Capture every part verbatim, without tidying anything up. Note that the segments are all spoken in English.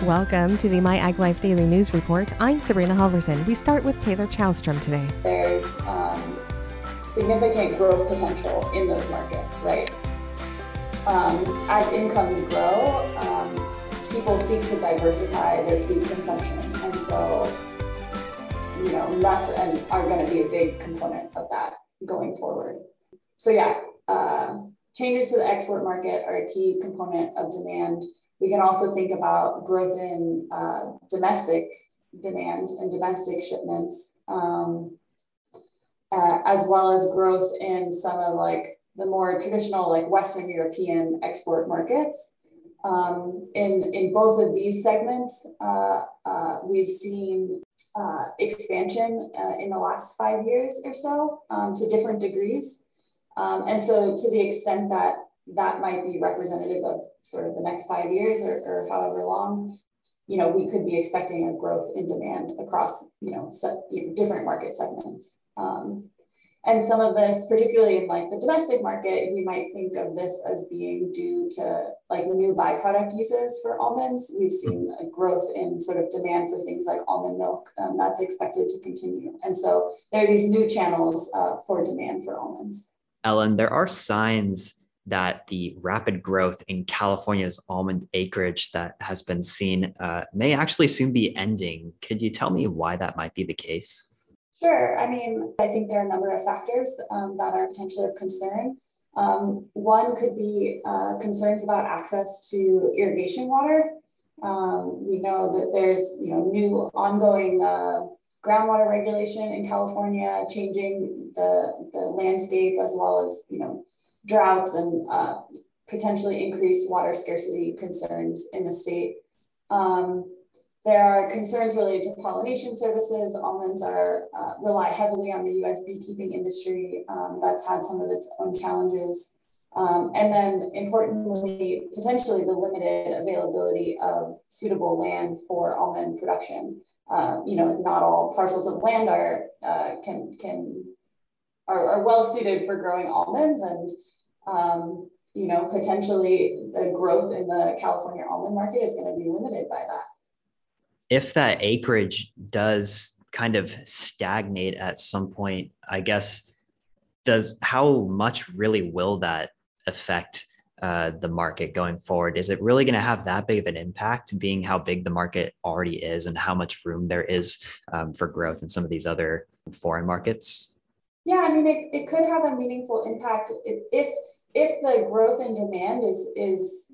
Welcome to the My Ag Life Daily News Report. I'm Sabrina Halverson. We start with Taylor Chowstrom today. There's um, significant growth potential in those markets, right? Um, as incomes grow, um, people seek to diversify their food consumption. And so, you know, nuts and are going to be a big component of that going forward. So yeah, uh, changes to the export market are a key component of demand. We can also think about growth in uh, domestic demand and domestic shipments, um, uh, as well as growth in some of like the more traditional like Western European export markets. Um, in, in both of these segments, uh, uh, we've seen uh, expansion uh, in the last five years or so um, to different degrees. Um, and so to the extent that that might be representative of sort of the next five years or, or however long, you know, we could be expecting a growth in demand across, you know, set, you know different market segments. Um, and some of this, particularly in like the domestic market, we might think of this as being due to like new byproduct uses for almonds. We've seen a growth in sort of demand for things like almond milk. Um, that's expected to continue. And so there are these new channels uh, for demand for almonds. Ellen, there are signs that the rapid growth in California's almond acreage that has been seen uh, may actually soon be ending. Could you tell me why that might be the case? Sure. I mean, I think there are a number of factors um, that are potentially of concern. Um, one could be uh, concerns about access to irrigation water. Um, we know that there's, you know, new ongoing uh, groundwater regulation in California, changing the, the landscape, as well as, you know, droughts and uh, potentially increased water scarcity concerns in the state. Um, there are concerns related to pollination services. Almonds are uh, rely heavily on the U S beekeeping industry. Um, that's had some of its own challenges. Um, and then importantly, potentially the limited availability of suitable land for almond production. Uh, you know, not all parcels of land are uh, can can are, are well suited for growing almonds, and um, you know, potentially the growth in the California almond market is going to be limited by that. If that acreage does kind of stagnate at some point, I guess, does how much really will that affect uh, the market going forward? Is it really going to have that big of an impact, being how big the market already is and how much room there is um, for growth in some of these other foreign markets? Yeah, I mean, it, it could have a meaningful impact if if, if the growth in demand is is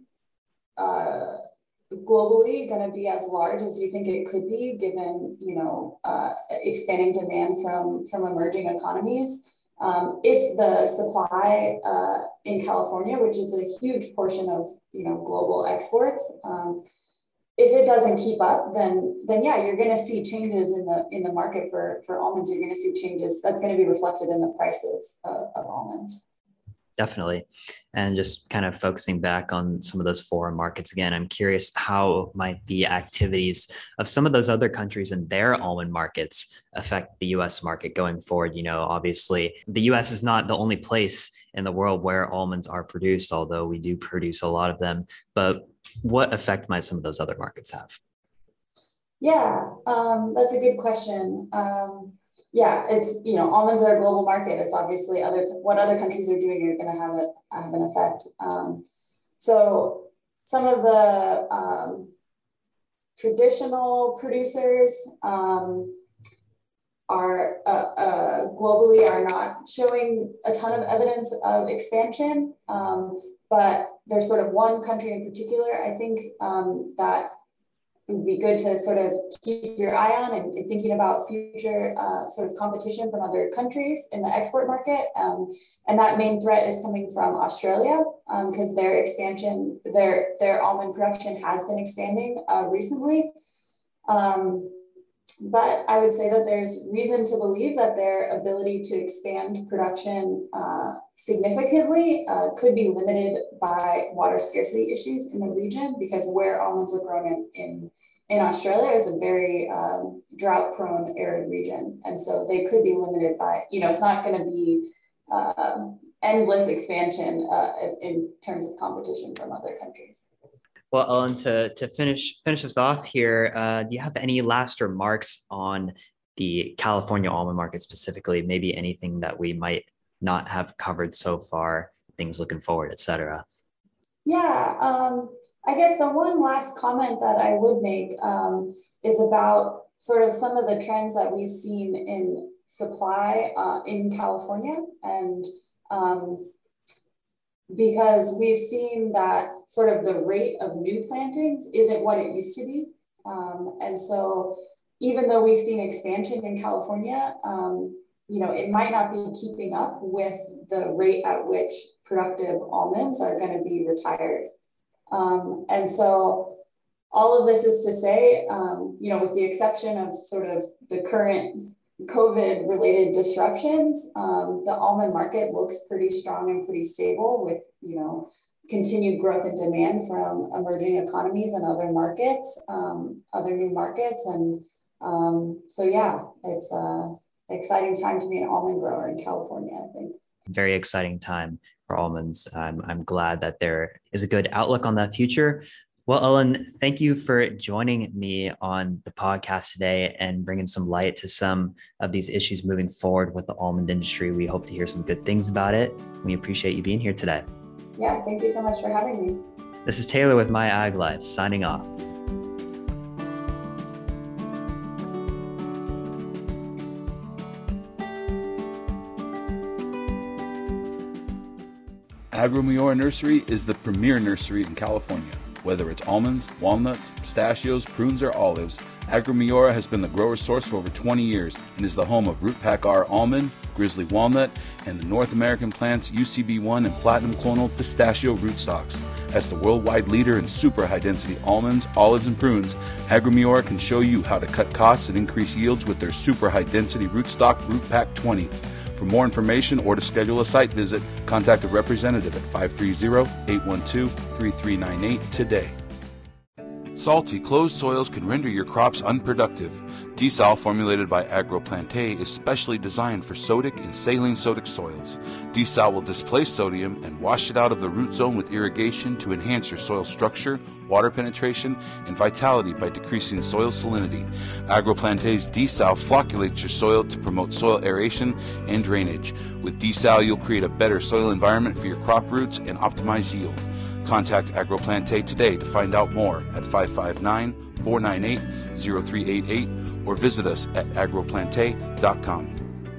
uh, globally going to be as large as you think it could be, given, you know, uh, expanding demand from from emerging economies. Um, if the supply uh, in California, which is a huge portion of, you know, global exports, um, if it doesn't keep up, then then yeah, you're going to see changes in the in the market for for almonds. You're going to see changes that's going to be reflected in the prices of, of almonds. Definitely. And just kind of focusing back on some of those foreign markets again, I'm curious how might the activities of some of those other countries and their almond markets affect the U S market going forward. You know, obviously, the U S is not the only place in the world where almonds are produced, although we do produce a lot of them. But what effect might some of those other markets have? Yeah, um, that's a good question. Um, Yeah, it's, you know, almonds are a global market. It's obviously other what other countries are doing are going to have a have an effect. Um, so some of the um, traditional producers um, are uh, uh, globally are not showing a ton of evidence of expansion, um, but there's sort of one country in particular, I think, um, that would be good to sort of keep your eye on and, and thinking about future uh, sort of competition from other countries in the export market. Um, and that main threat is coming from Australia, because um, their expansion, their, their almond production has been expanding uh, recently. Um, but I would say that there's reason to believe that their ability to expand production uh, significantly uh, could be limited by water scarcity issues in the region, because where almonds are grown in, in, in Australia is a very um, drought-prone, arid region. And so they could be limited by, you know, it's not going to be uh, endless expansion uh, in terms of competition from other countries. Well, Ellen, to, to finish finish us off here, uh, do you have any last remarks on the California almond market specifically? Maybe anything that we might not have covered so far, things looking forward, et cetera. Yeah, um, I guess the one last comment that I would make um, is about sort of some of the trends that we've seen in supply uh, in California. And um, because we've seen that sort of the rate of new plantings isn't what it used to be. Um, and so even though we've seen expansion in California, um, you know, it might not be keeping up with the rate at which productive almonds are going to be retired. Um, and so all of this is to say, um, you know, with the exception of sort of the current COVID related disruptions, um, the almond market looks pretty strong and pretty stable with, you know, continued growth and demand from emerging economies and other markets, um, other new markets. And um, so, yeah, it's an exciting time to be an almond grower in California, I think. Very exciting time for almonds. I'm, I'm glad that there is a good outlook on that future. Well, Ellen, thank you for joining me on the podcast today and bringing some light to some of these issues moving forward with the almond industry. We hope to hear some good things about it. We appreciate you being here today. Yeah, thank you so much for having me. This is Taylor with My Ag Life signing off. Agro Nursery is the premier nursery in California. Whether it's almonds, walnuts, pistachios, prunes, or olives, Agro has been the grower source for over twenty years and is the home of Root Pack R almond, Grizzly walnut, and the North American plants U C B one and Platinum Clonal pistachio rootstocks. As the worldwide leader in super high-density almonds, olives, and prunes, Agro can show you how to cut costs and increase yields with their super high-density rootstock Root Pack twenty. For more information or to schedule a site visit, contact a representative at five three zero, eight one two, three three nine eight today. Salty, closed soils can render your crops unproductive. Desal, formulated by AgroPlante, is specially designed for sodic and saline sodic soils. Desal will displace sodium and wash it out of the root zone with irrigation to enhance your soil structure, water penetration, and vitality by decreasing soil salinity. AgroPlante's Desal flocculates your soil to promote soil aeration and drainage. With Desal, you'll create a better soil environment for your crop roots and optimize yield. Contact AgroPlante today to find out more at five five nine, four nine eight, zero three eight eight or visit us at agroplante dot com.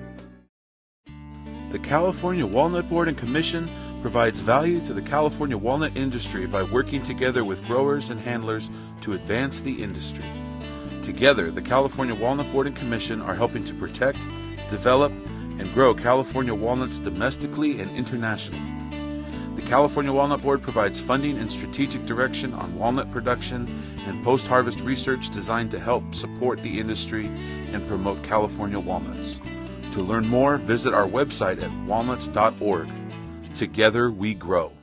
The California Walnut Board and Commission provides value to the California walnut industry by working together with growers and handlers to advance the industry. Together, the California Walnut Board and Commission are helping to protect, develop, and grow California walnuts domestically and internationally. The California Walnut Board provides funding and strategic direction on walnut production and post-harvest research designed to help support the industry and promote California walnuts. To learn more, visit our website at walnuts dot org. Together we grow.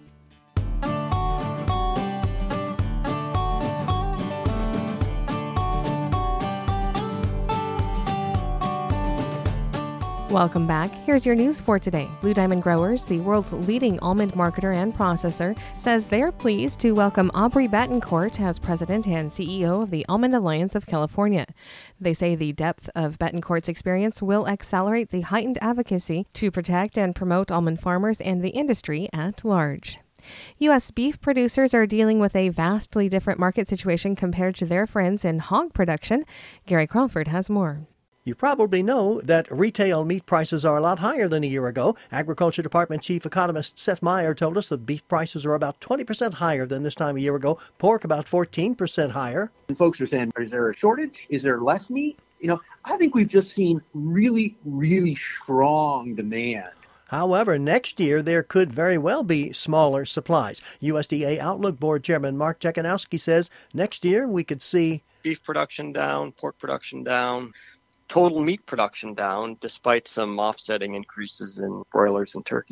Welcome back. Here's your news for today. Blue Diamond Growers, the world's leading almond marketer and processor, says they're pleased to welcome Aubrey Betancourt as president and C E O of the Almond Alliance of California. They say the depth of Betancourt's experience will accelerate the heightened advocacy to protect and promote almond farmers and the industry at large. U S beef producers are dealing with a vastly different market situation compared to their friends in hog production. Gary Crawford has more. You probably know that retail meat prices are a lot higher than a year ago. Agriculture Department Chief Economist Seth Meyer told us that beef prices are about twenty percent higher than this time a year ago. Pork about fourteen percent higher. And folks are saying, is there a shortage? Is there less meat? You know, I think we've just seen really, really strong demand. However, next year there could very well be smaller supplies. U S D A Outlook Board Chairman Mark Jekanowski says next year we could see beef production down, pork production down, total meat production down, despite some offsetting increases in broilers and turkey.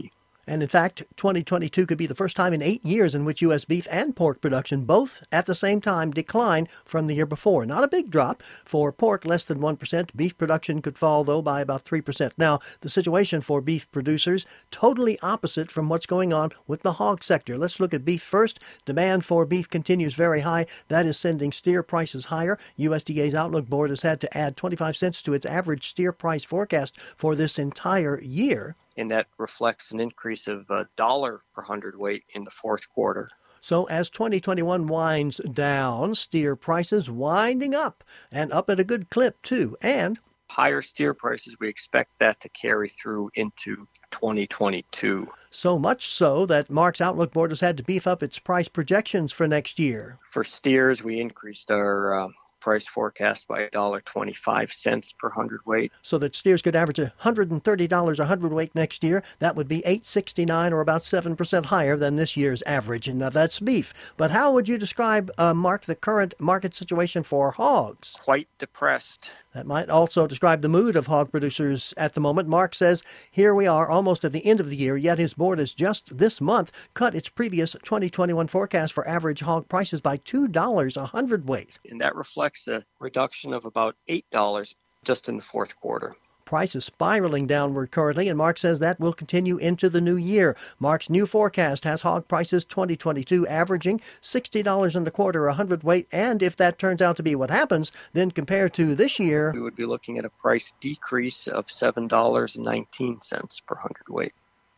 And in fact, twenty twenty-two could be the first time in eight years in which U S beef and pork production both at the same time decline from the year before. Not a big drop. For pork, less than one percent. Beef production could fall, though, by about three percent. Now, the situation for beef producers, totally opposite from what's going on with the hog sector. Let's look at beef first. Demand for beef continues very high. That is sending steer prices higher. U S D A's Outlook Board has had to add twenty-five cents to its average steer price forecast for this entire year. And that reflects an increase of a dollar per hundredweight in the fourth quarter. So as twenty twenty-one winds down, steer prices winding up, and up at a good clip, too. And higher steer prices, we expect that to carry through into twenty twenty-two. So much so that Mark's Outlook Board has had to beef up its price projections for next year. For steers, we increased our uh, price forecast by one dollar and twenty-five cents per hundredweight. So that steers could average one hundred thirty dollars a hundredweight next year. That would be eight sixty-nine, or about seven percent higher than this year's average. And now that's beef. But how would you describe, uh, Mark, the current market situation for hogs? Quite depressed. That might also describe the mood of hog producers at the moment. Mark says, here we are almost at the end of the year, yet his board has just this month cut its previous twenty twenty-one forecast for average hog prices by two dollars a hundredweight. And that reflects a reduction of about eight dollars just in the fourth quarter. Price is spiraling downward currently, and Mark says that will continue into the new year. Mark's new forecast has hog prices twenty twenty-two averaging sixty dollars and a quarter a hundredweight, and if that turns out to be what happens, then compared to this year, we would be looking at a price decrease of seven dollars and nineteen cents per hundredweight.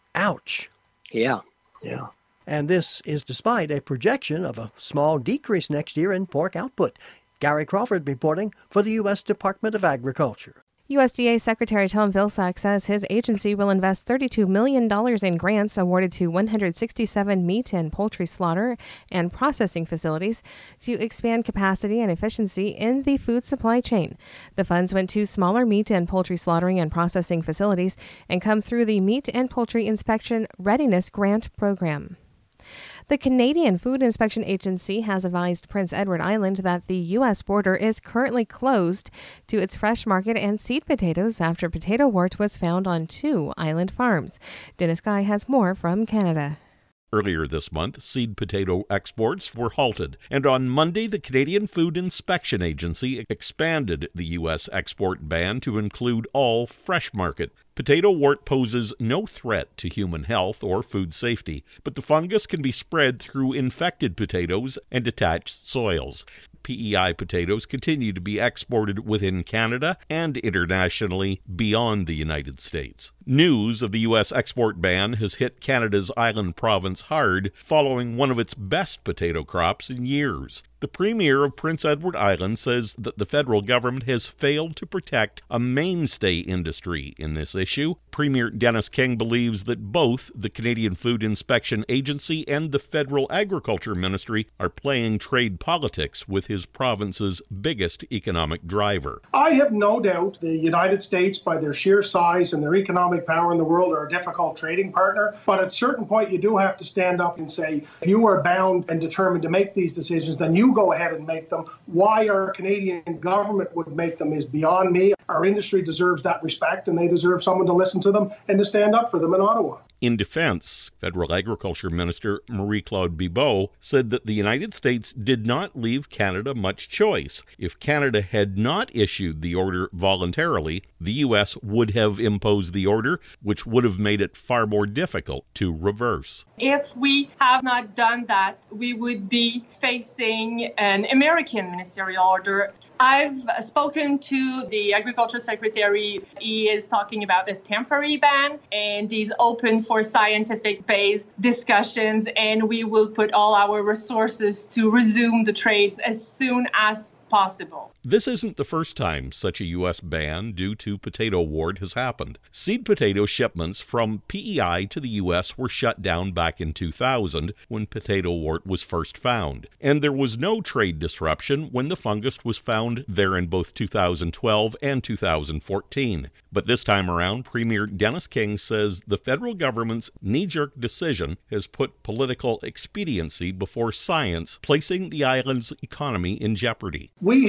Ouch. Yeah, yeah. And this is despite a projection of a small decrease next year in pork output. Gary Crawford reporting for the U S Department of Agriculture. U S D A Secretary Tom Vilsack says his agency will invest thirty-two million dollars in grants awarded to one hundred sixty-seven meat and poultry slaughter and processing facilities to expand capacity and efficiency in the food supply chain. The funds went to smaller meat and poultry slaughtering and processing facilities and come through the Meat and Poultry Inspection Readiness Grant Program. The Canadian Food Inspection Agency has advised Prince Edward Island that the U S border is currently closed to its fresh market and seed potatoes after potato wart was found on two island farms. Dennis Guy has more from Canada. Earlier this month, seed potato exports were halted, and on Monday, the Canadian Food Inspection Agency expanded the U S export ban to include all fresh market. Potato wart poses no threat to human health or food safety, but the fungus can be spread through infected potatoes and detached soils. P E I potatoes continue to be exported within Canada and internationally beyond the United States. News of the U S export ban has hit Canada's island province hard following one of its best potato crops in years. The Premier of Prince Edward Island says that the federal government has failed to protect a mainstay industry in this issue. Premier Dennis King believes that both the Canadian Food Inspection Agency and the Federal Agriculture Ministry are playing trade politics with his province's biggest economic driver. I have no doubt the United States, by their sheer size and their economic power in the world, are a difficult trading partner. But at a certain point, you do have to stand up and say, if you are bound and determined to make these decisions, then you go ahead and make them. Why our Canadian government would make them is beyond me. Our industry deserves that respect, and they deserve someone to listen to them and to stand up for them in Ottawa. In defense, Federal Agriculture Minister Marie-Claude Bibeau said that the United States did not leave Canada much choice. If Canada had not issued the order voluntarily, the U S would have imposed the order, which would have made it far more difficult to reverse. If we have not done that, we would be facing an American ministerial order. I've spoken to the Agriculture Secretary. He is talking about a temporary ban, and he's open for scientific-based discussions, and we will put all our resources to resume the trade as soon as possible. This isn't the first time such a U S ban due to potato wart has happened. Seed potato shipments from P E I to the U S were shut down back in two thousand when potato wart was first found. And there was no trade disruption when the fungus was found there in both two thousand twelve and two thousand fourteen. But this time around, Premier Dennis King says the federal government's knee-jerk decision has put political expediency before science, placing the island's economy in jeopardy. We have been dealing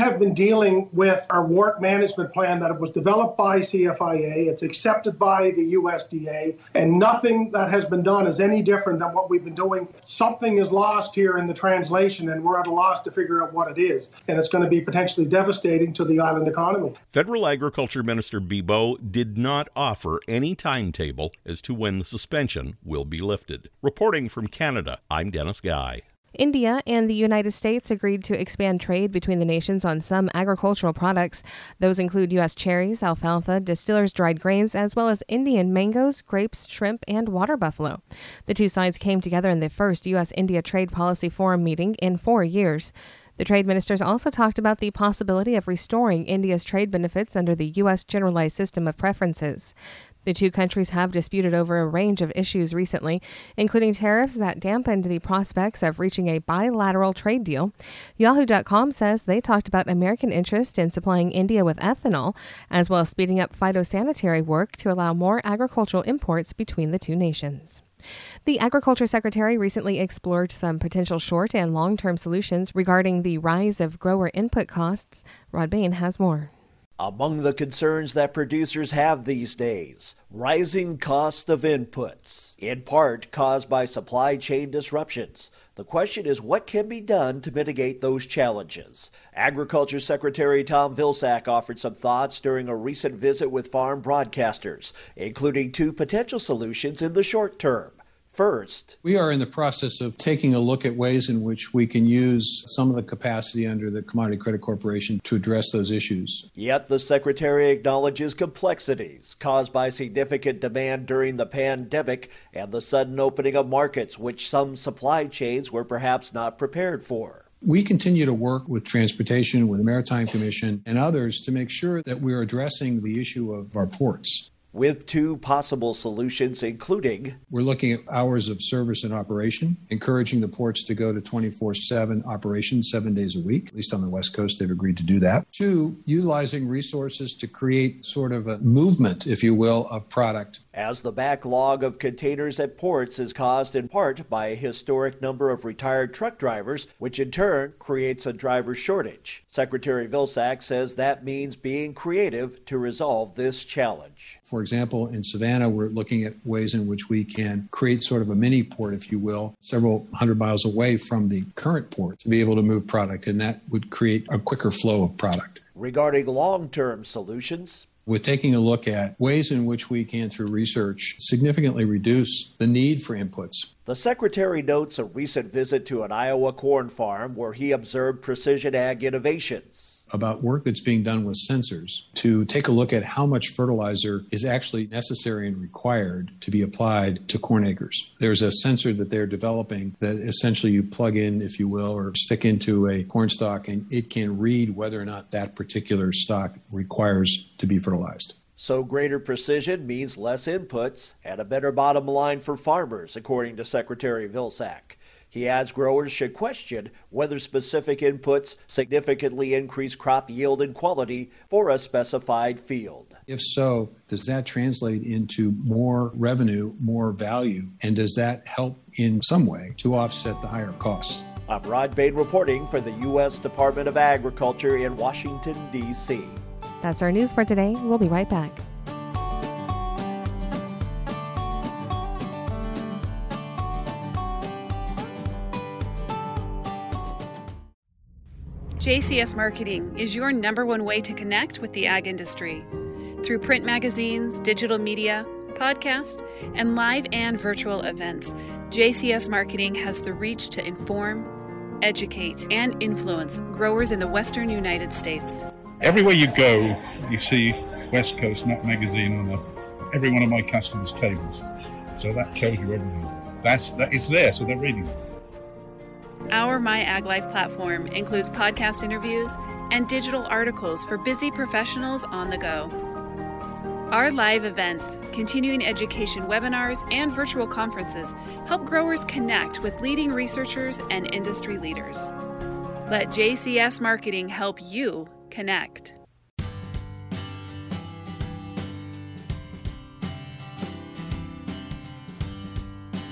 dealing with our work management plan that was developed by C F I A. It's accepted by the U S D A, and nothing that has been done is any different than what we've been doing. Something is lost here in the translation, and we're at a loss to figure out what it is. And it's going to be potentially devastating to the island economy. Federal Agriculture Minister Bibeau did not offer any timetable as to when the suspension will be lifted. Reporting from Canada, I'm Dennis Guy. India and the United States agreed to expand trade between the nations on some agricultural products. Those include U S cherries, alfalfa, distillers' dried grains, as well as Indian mangoes, grapes, shrimp, and water buffalo. The two sides came together in the first U S India Trade Policy Forum meeting in four years. The trade ministers also talked about the possibility of restoring India's trade benefits under the U S Generalized System of Preferences. The two countries have disputed over a range of issues recently, including tariffs that dampened the prospects of reaching a bilateral trade deal. Yahoo dot com says they talked about American interest in supplying India with ethanol, as well as speeding up phytosanitary work to allow more agricultural imports between the two nations. The Agriculture Secretary recently explored some potential short and long-term solutions regarding the rise of grower input costs. Rod Bain has more. Among the concerns that producers have these days, rising cost of inputs, in part caused by supply chain disruptions. The question is, what can be done to mitigate those challenges? Agriculture Secretary Tom Vilsack offered some thoughts during a recent visit with farm broadcasters, including two potential solutions in the short term. First, we are in the process of taking a look at ways in which we can use some of the capacity under the Commodity Credit Corporation to address those issues. Yet the Secretary acknowledges complexities caused by significant demand during the pandemic and the sudden opening of markets, which some supply chains were perhaps not prepared for. We continue to work with Transportation, with the Maritime Commission, and others to make sure that we're addressing the issue of our ports. With two possible solutions, including we're looking at hours of service and operation, encouraging the ports to go to twenty-four seven operation seven days a week. At least on the West Coast, they've agreed to do that. Two, utilizing resources to create sort of a movement, if you will, of product. As the backlog of containers at ports is caused in part by a historic number of retired truck drivers, which in turn creates a driver shortage. Secretary Vilsack says that means being creative to resolve this challenge. For example, in Savannah, we're looking at ways in which we can create sort of a mini port, if you will, several hundred miles away from the current port to be able to move product, and that would create a quicker flow of product. Regarding long-term solutions, we're taking a look at ways in which we can, through research, significantly reduce the need for inputs. The Secretary notes a recent visit to an Iowa corn farm where he observed precision ag innovations. About work that's being done with sensors to take a look at how much fertilizer is actually necessary and required to be applied to corn acres. There's a sensor that they're developing that essentially you plug in, if you will, or stick into a corn stalk, and it can read whether or not that particular stock requires to be fertilized. So greater precision means less inputs and a better bottom line for farmers, according to Secretary Vilsack. He adds growers should question whether specific inputs significantly increase crop yield and quality for a specified field. If so, does that translate into more revenue, more value, and does that help in some way to offset the higher costs? I'm Rod Bain reporting for the U S Department of Agriculture in Washington, D C That's our news for today. We'll be right back. J C S Marketing is your number one way to connect with the ag industry. Through print magazines, digital media, podcast, and live and virtual events, J C S Marketing has the reach to inform, educate, and influence growers in the western United States. Everywhere you go, you see West Coast Nut Magazine on a, every one of my customers' tables. So that tells you everything. That's, that, it's there, so they're reading it. Our My Ag Life platform includes podcast interviews and digital articles for busy professionals on the go. Our live events, continuing education webinars, and virtual conferences help growers connect with leading researchers and industry leaders. Let J C S Marketing help you connect.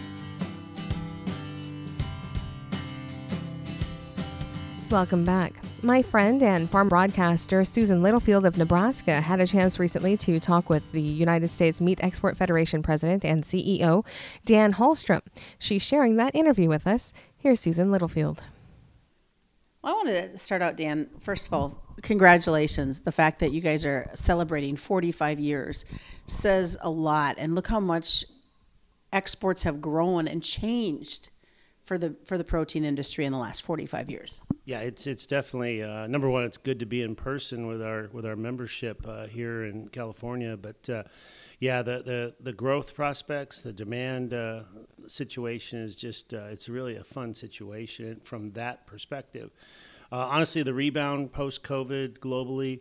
Welcome back. My friend and farm broadcaster Susan Littlefield of Nebraska had a chance recently to talk with the United States Meat Export Federation president and C E O, Dan Hallstrom. She's sharing that interview with us. Here's Susan Littlefield. Well, I wanted to start out, Dan, first of all, congratulations. The fact that you guys are celebrating forty-five years says a lot. And look how much exports have grown and changed for the for the protein industry in the last forty-five years. Yeah, it's it's definitely uh, number one. It's good to be in person with our with our membership uh, here in California. But uh, yeah, the, the the growth prospects, the demand uh, situation is just uh, it's really a fun situation from that perspective. Uh, honestly, the rebound post-COVID globally.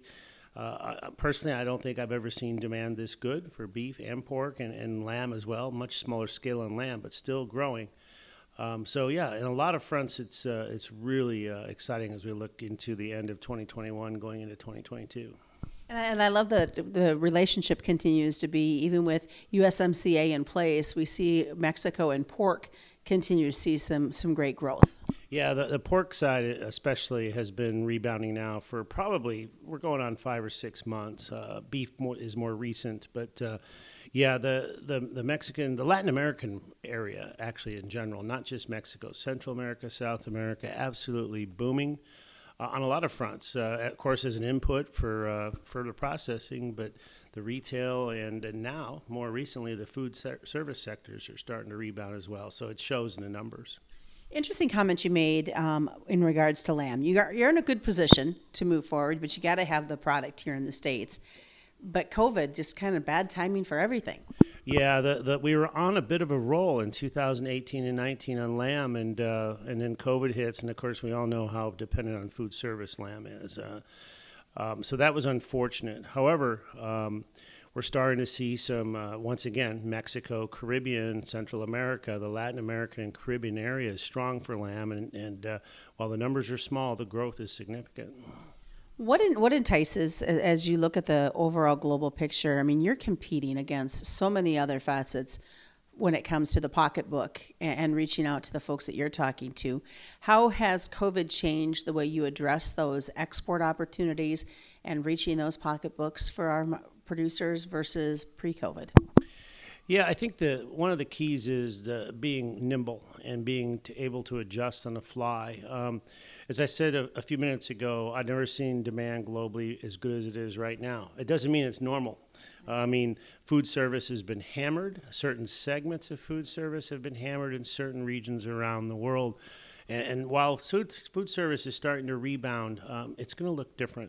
Uh, personally, I don't think I've ever seen demand this good for beef and pork and, and lamb as well. Much smaller scale on lamb, but still growing. Um, so yeah, in a lot of fronts, it's uh, it's really uh, exciting as we look into the end of twenty twenty-one, going into twenty twenty-two. And I, and I love that the relationship continues to be, even with U S M C A in place, we see Mexico and pork continue to see some some great growth. Yeah, the, the pork side especially has been rebounding now for probably, we're going on five or six months. Uh, beef more, is more recent, but uh, yeah, the, the, the Mexican, the Latin American area actually in general, not just Mexico, Central America, South America, absolutely booming uh, on a lot of fronts. Uh, of course, as an input for uh, further processing, but the retail and, and now, more recently, the food ser- service sectors are starting to rebound as well. So it shows in the numbers. Interesting comment you made um, in regards to lamb. You are, you're in a good position to move forward, but you got to have the product here in the States. But COVID, just kind of bad timing for everything. Yeah, the, the, we were on a bit of a roll in two thousand eighteen and nineteen on lamb, and uh, and then COVID hits, and of course we all know how dependent on food service lamb is. Uh, um, so that was unfortunate. However, um, we're starting to see some, uh, once again, Mexico, Caribbean, Central America, the Latin American and Caribbean area is strong for lamb, and, and uh, while the numbers are small, the growth is significant. What in, what entices, as you look at the overall global picture? I mean, you're competing against so many other facets when it comes to the pocketbook and, and reaching out to the folks that you're talking to. How has COVID changed the way you address those export opportunities and reaching those pocketbooks for our producers versus pre-COVID? Yeah, I think the one of the keys is the being nimble and being to able to adjust on the fly. Um, as I said a, a few minutes ago, I've never seen demand globally as good as it is right now. It doesn't mean it's normal. Uh, I mean, food service has been hammered. Certain segments of food service have been hammered in certain regions around the world. And, and while food, food service is starting to rebound, um, it's going to look different.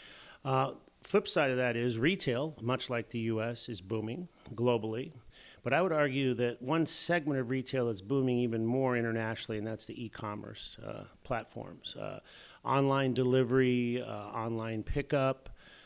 Uh, Flip side of that is retail, much like the U S, is booming globally. But I would argue that one segment of retail that's booming even more internationally, and that's the e-commerce uh, platforms. Uh, online delivery, uh, online pickup,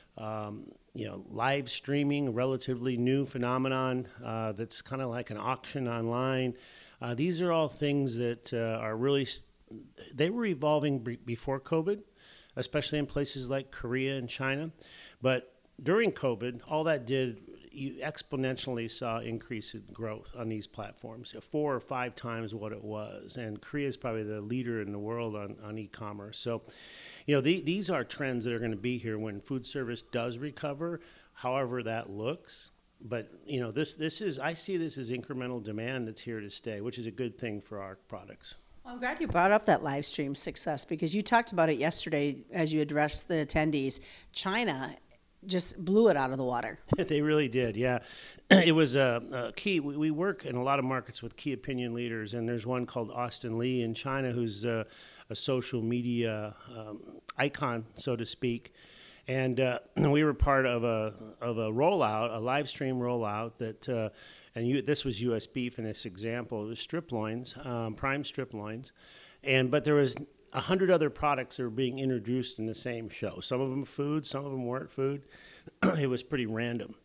um, you know, live streaming, a relatively new phenomenon uh, that's kind of like an auction online. Uh, these are all things that uh, are really, they were evolving b- before COVID, especially in places like Korea and China. But during COVID, all that did, you exponentially saw increase in growth on these platforms, four or five times what it was. And Korea is probably the leader in the world on, on e-commerce. So, you know, the, these are trends that are going to be here when food service does recover, however that looks. But, you know, this, this is, I see this as incremental demand that's here to stay, which is a good thing for our products. I'm glad you brought up that live stream success, because you talked about it yesterday as you addressed the attendees. China just blew it out of the water. They really did, yeah. It was a, a key. We, we work in a lot of markets with key opinion leaders, and there's one called Austin Lee in China who's a, a social media um, icon, so to speak. And uh, we were part of a of a rollout, a live stream rollout that, uh, and you, this was U S beef in this example. It was strip loins, um, prime strip loins, and but there was a hundred other products that were being introduced in the same show. Some of them food, some of them weren't food. It was pretty random.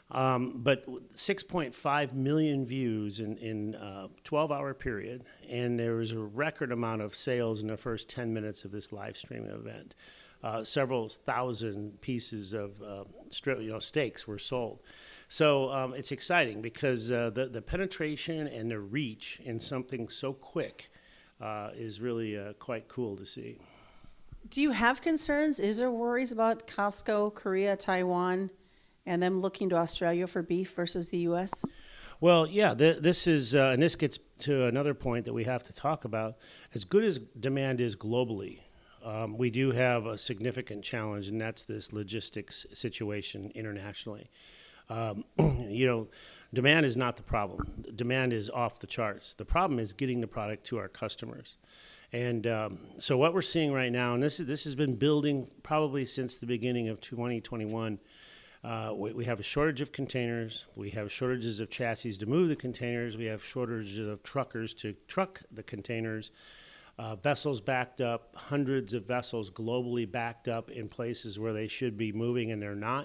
Um, but six point five million views in in a twelve-hour period, and there was a record amount of sales in the first ten minutes of this live streaming event. Uh, several thousand pieces of uh, strip, you know, steaks were sold. So um, it's exciting because uh, the, the penetration and the reach in something so quick uh, is really uh, quite cool to see. Do you have concerns? Is there worries about Costco, Korea, Taiwan, and them looking to Australia for beef versus the U S? Well, yeah, th- this is, uh, and this gets to another point that we have to talk about. As good as demand is globally, um, we do have a significant challenge, and that's this logistics situation internationally. Um, you know, demand is not the problem. Demand is off the charts. The problem is getting the product to our customers. And um, so what we're seeing right now, and this is, this has been building probably since the beginning of twenty twenty-one, uh, we, we have a shortage of containers, we have shortages of chassis to move the containers, we have shortages of truckers to truck the containers, uh, vessels backed up, hundreds of vessels globally backed up in places where they should be moving and they're not.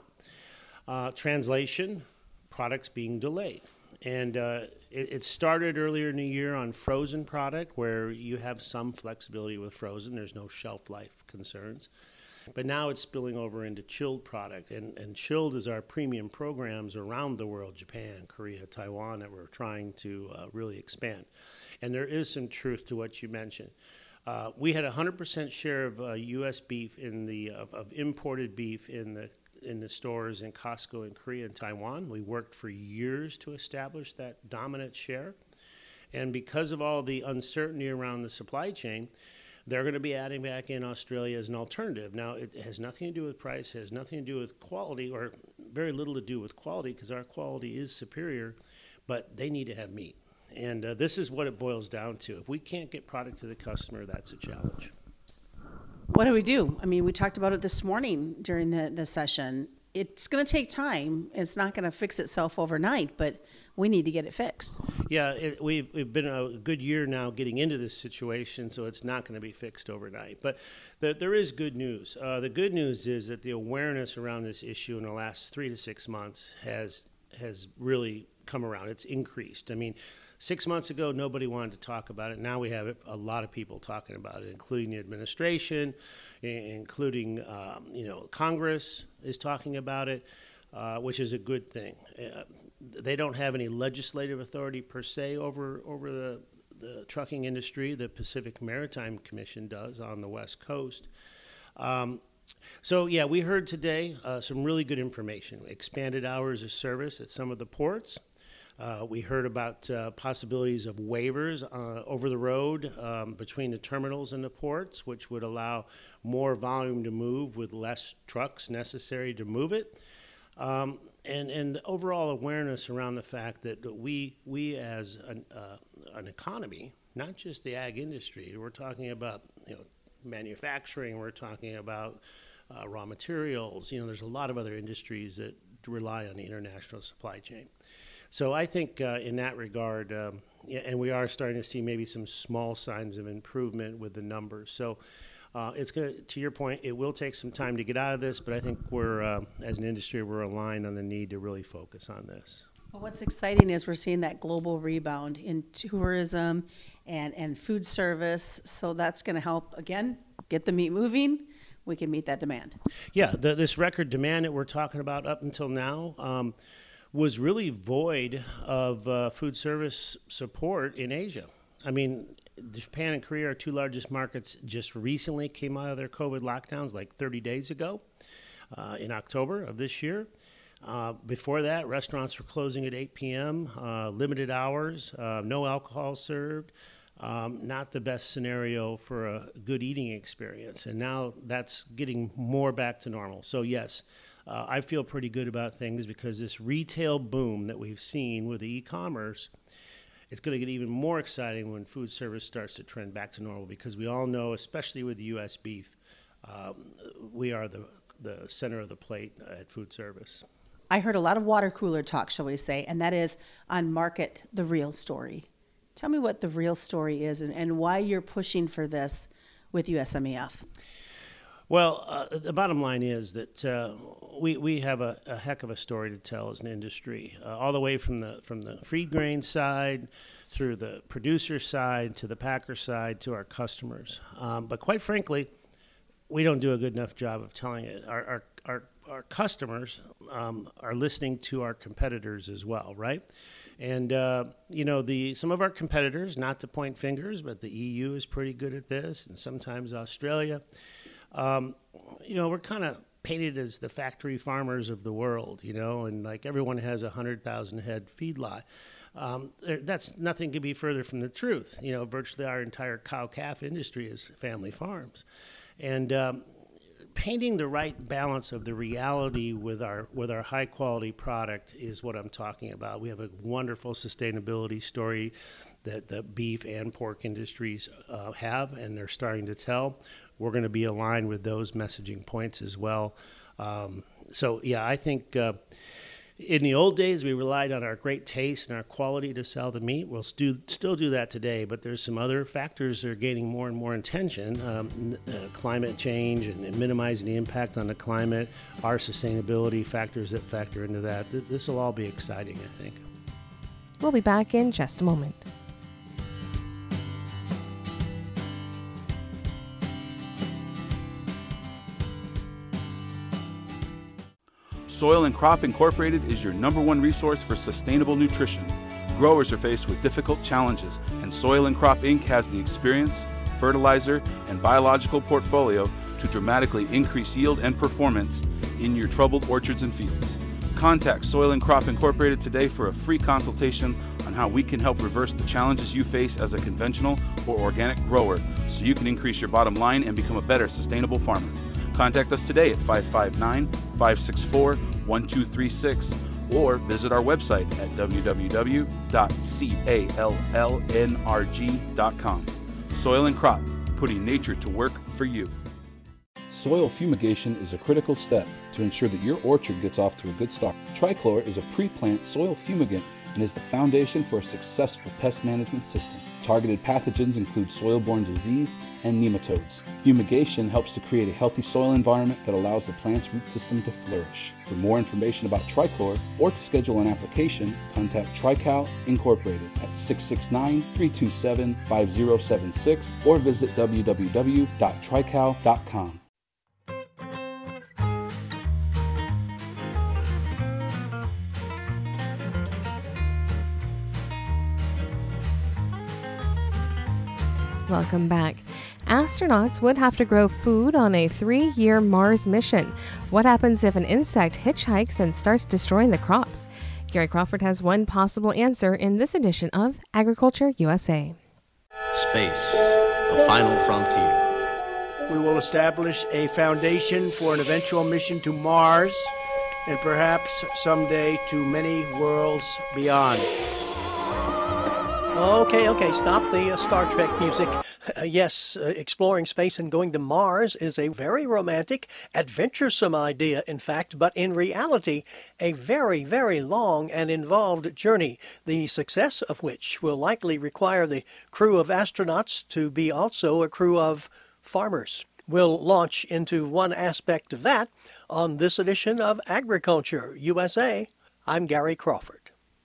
Uh, translation, products being delayed. And uh, it, it started earlier in the year on frozen product, where you have some flexibility with frozen. There's no shelf life concerns. But now it's spilling over into chilled product. And, and chilled is our premium programs around the world, Japan, Korea, Taiwan, that we're trying to uh, really expand. And there is some truth to what you mentioned. Uh, we had a one hundred percent share of uh, U S beef in the of, of imported beef in the in the stores in Costco in Korea and Taiwan. We worked for years to establish that dominant share. And because of all the uncertainty around the supply chain, they're going to be adding back in Australia as an alternative. Now, it has nothing to do with price, it has nothing to do with quality, or very little to do with quality, because our quality is superior, but they need to have meat. And uh, this is what it boils down to. If we can't get product to the customer, that's a challenge. What do we do? I mean, we talked about it this morning during the, the session. It's going to take time. It's not going to fix itself overnight, but we need to get it fixed. Yeah, it, we've, we've been a good year now getting into this situation, so it's not going to be fixed overnight. But the, there is good news. Uh, the good news is that the awareness around this issue in the last three to six months has has really come around. It's increased. I mean, six months ago, nobody wanted to talk about it. Now we have it, a lot of people talking about it, including the administration, including, um, you know, Congress is talking about it, uh, which is a good thing. Uh, they don't have any legislative authority per se over, over the, the trucking industry. The Pacific Maritime Commission does on the West Coast. Um, So, yeah, we heard today uh, some really good information. Expanded hours of service at some of the ports. Uh, we heard about uh, possibilities of waivers uh, over the road um, between the terminals and the ports, which would allow more volume to move with less trucks necessary to move it. Um, and, and overall awareness around the fact that we, we as an, uh, an economy, not just the ag industry, we're talking about, you know, manufacturing, we're talking about uh, raw materials. You know, there's a lot of other industries that rely on the international supply chain. So I think uh, in that regard, um, yeah, and we are starting to see maybe some small signs of improvement with the numbers. So uh, it's going to, to your point, it will take some time to get out of this, but I think we're, uh, as an industry, we're aligned on the need to really focus on this. Well, what's exciting is we're seeing that global rebound in tourism and, and food service. So that's going to help, again, get the meat moving. We can meet that demand. Yeah, the, this record demand that we're talking about up until now um, was really void of uh, food service support in Asia. I mean, Japan and Korea are two largest markets, just recently came out of their COVID lockdowns like thirty days ago uh, in October of this year. Uh, before that, restaurants were closing at eight p.m., uh, limited hours, uh, no alcohol served. Um, not the best scenario for a good eating experience. And now that's getting more back to normal. So yes, uh, I feel pretty good about things because this retail boom that we've seen with the e-commerce, it's going to get even more exciting when food service starts to trend back to normal, because we all know, especially with the U S beef, um, we are the, the center of the plate at food service. I heard a lot of water cooler talk, shall we say, and that is on Market the Real Story. Tell me what the real story is and, and why you're pushing for this with U S M E F. Well, uh, the bottom line is that uh, we we have a, a heck of a story to tell as an industry, uh, all the way from the from the feed grain side, through the producer side, to the packer side, to our customers. Um, but quite frankly, we don't do a good enough job of telling it. Our our our, our customers um, are listening to our competitors as well, right? And, uh, you know, the some of our competitors, not to point fingers, but the E U is pretty good at this, and sometimes Australia. um, you know, we're kind of painted as the factory farmers of the world, you know, and like everyone has a hundred thousand head feedlot. Um, there, that's nothing could be further from the truth. You know, virtually our entire cow-calf industry is family farms. And um, painting the right balance of the reality with our with our high-quality product is what I'm talking about. We have a wonderful sustainability story that the beef and pork industries uh, have, and they're starting to tell. We're going to be aligned with those messaging points as well. Um, so, yeah, I think... Uh, In the old days, we relied on our great taste and our quality to sell the meat. We'll stu- still do that today, but there's some other factors that are gaining more and more attention. Um, uh, climate change and, and minimizing the impact on the climate, our sustainability factors that factor into that. Th- this will all be exciting, I think. We'll be back in just a moment. Soil and Crop Incorporated is your number one resource for sustainable nutrition. Growers are faced with difficult challenges, and Soil and Crop Incorporated has the experience, fertilizer, and biological portfolio to dramatically increase yield and performance in your troubled orchards and fields. Contact Soil and Crop Incorporated today for a free consultation on how we can help reverse the challenges you face as a conventional or organic grower so you can increase your bottom line and become a better sustainable farmer. Contact us today at five five nine, five six four, one two three six or visit our website at w w w dot callnrg dot com. Soil and Crop, putting nature to work for you. Soil fumigation is a critical step to ensure that your orchard gets off to a good start. Trichlor is a pre-plant soil fumigant and is the foundation for a successful pest management system. Targeted pathogens include soil-borne disease and nematodes. Fumigation helps to create a healthy soil environment that allows the plant's root system to flourish. For more information about Trichlor or to schedule an application, contact Trical Incorporated at six six nine, three two seven, five zero seven six or visit w w w dot trical dot com. Welcome back. Astronauts would have to grow food on a three-year Mars mission. What happens if an insect hitchhikes and starts destroying the crops? Gary Crawford has one possible answer in this edition of Agriculture U S A. Space, the final frontier. We will establish a foundation for an eventual mission to Mars and perhaps someday to many worlds beyond. Okay, okay, stop the uh, Star Trek music. Uh, yes, uh, exploring space and going to Mars is a very romantic, adventuresome idea, in fact, but in reality, a very, very long and involved journey, the success of which will likely require the crew of astronauts to be also a crew of farmers. We'll launch into one aspect of that on this edition of Agriculture U S A. I'm Gary Crawford.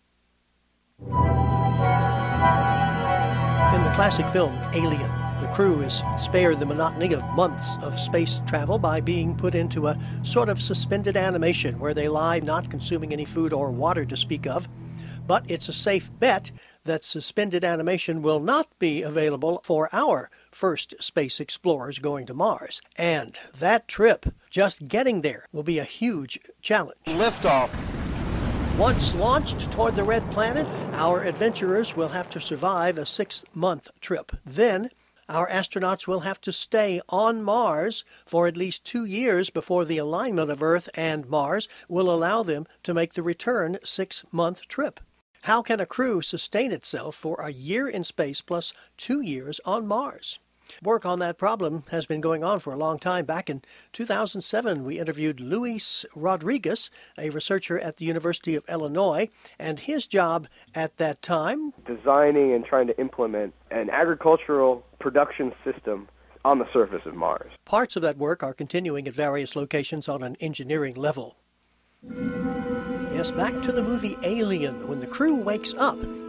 In the classic film Alien, the crew is spared the monotony of months of space travel by being put into a sort of suspended animation where they lie not consuming any food or water to speak of. But it's a safe bet that suspended animation will not be available for our first space explorers going to Mars. And that trip, just getting there, will be a huge challenge. Liftoff. Once launched toward the Red Planet, our adventurers will have to survive a six-month trip. Then, our astronauts will have to stay on Mars for at least two years before the alignment of Earth and Mars will allow them to make the return six-month trip. How can a crew sustain itself for a year in space plus two years on Mars? Work on that problem has been going on for a long time. Back in two thousand seven, we interviewed Luis Rodriguez, a researcher at the University of Illinois, and his job at that time, designing and trying to implement an agricultural production system on the surface of Mars. Parts of that work are continuing at various locations on an engineering level. Yes, back to the movie Alien. When the crew wakes up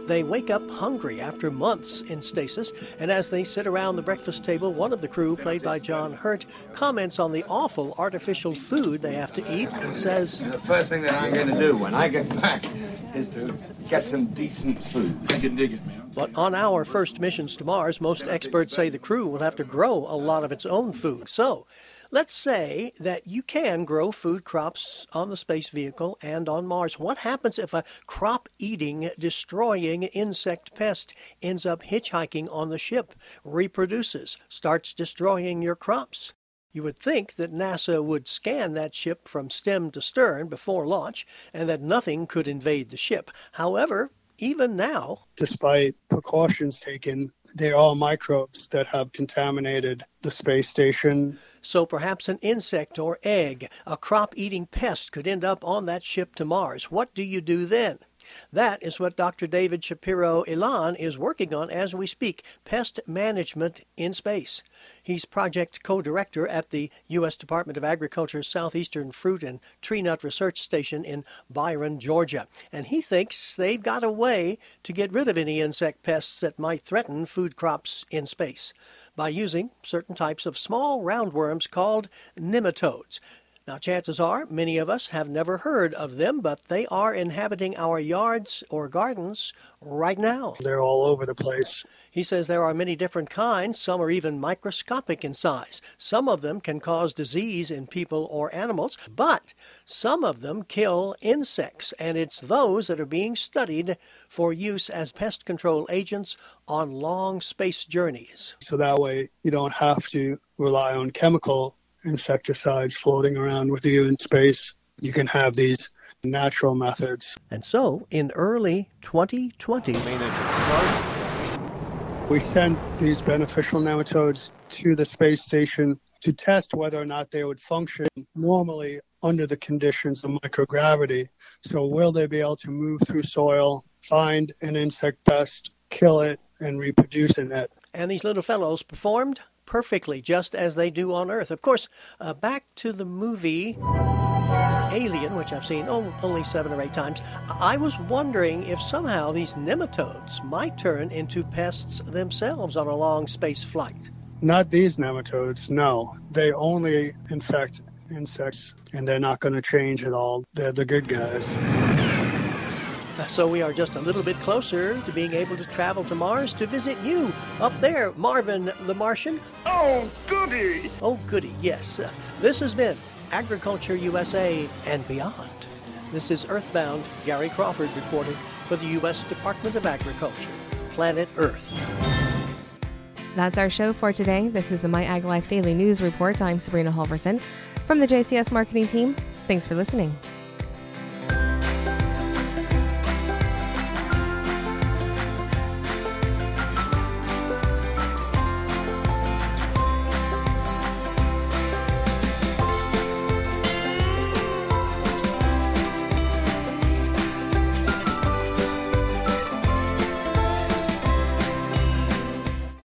They wake up hungry after months in stasis, and as they sit around the breakfast table, one of the crew, played by John Hurt, comments on the awful artificial food they have to eat and says, "The first thing that I'm going to do when I get back is to get some decent food." I can dig it, man. But on our first missions to Mars, most experts say the crew will have to grow a lot of its own food. So, let's say that you can grow food crops on the space vehicle and on Mars. What happens if a crop-eating, destroying insect pest ends up hitchhiking on the ship, reproduces, starts destroying your crops? You would think that NASA would scan that ship from stem to stern before launch and that nothing could invade the ship. However, even now, despite precautions taken, they are microbes that have contaminated the space station. So perhaps an insect or egg, a crop-eating pest, could end up on that ship to Mars. What do you do then? That is what Doctor David Shapiro-Illan is working on as we speak, pest management in space. He's project co-director at the U S Department of Agriculture's Southeastern Fruit and Tree Nut Research Station in Byron, Georgia. And he thinks they've got a way to get rid of any insect pests that might threaten food crops in space by using certain types of small roundworms called nematodes. Now, chances are many of us have never heard of them, but they are inhabiting our yards or gardens right now. They're all over the place. He says there are many different kinds. Some are even microscopic in size. Some of them can cause disease in people or animals, but some of them kill insects, and it's those that are being studied for use as pest control agents on long space journeys. So that way you don't have to rely on chemical insecticides floating around with you in space. You can have these natural methods. And so, in early twenty twenty, we sent these beneficial nematodes to the space station to test whether or not they would function normally under the conditions of microgravity. So will they be able to move through soil, find an insect pest, kill it, and reproduce in it? And these little fellows performed perfectly, just as they do on Earth. Of course, uh, back to the movie Alien, which I've seen oh, only seven or eight times, I was wondering if somehow these nematodes might turn into pests themselves on a long space flight. Not these nematodes, no. They only infect insects, and they're not going to change at all. They're the good guys. So we are just a little bit closer to being able to travel to Mars to visit you up there, Marvin the Martian. Oh, goody! Oh, goody, yes. Uh, this has been Agriculture U S A and beyond. This is Earthbound Gary Crawford reporting for the U S Department of Agriculture, Planet Earth. That's our show for today. This is the My Ag Life Daily News Report. I'm Sabrina Halverson from the J C S Marketing Team. Thanks for listening.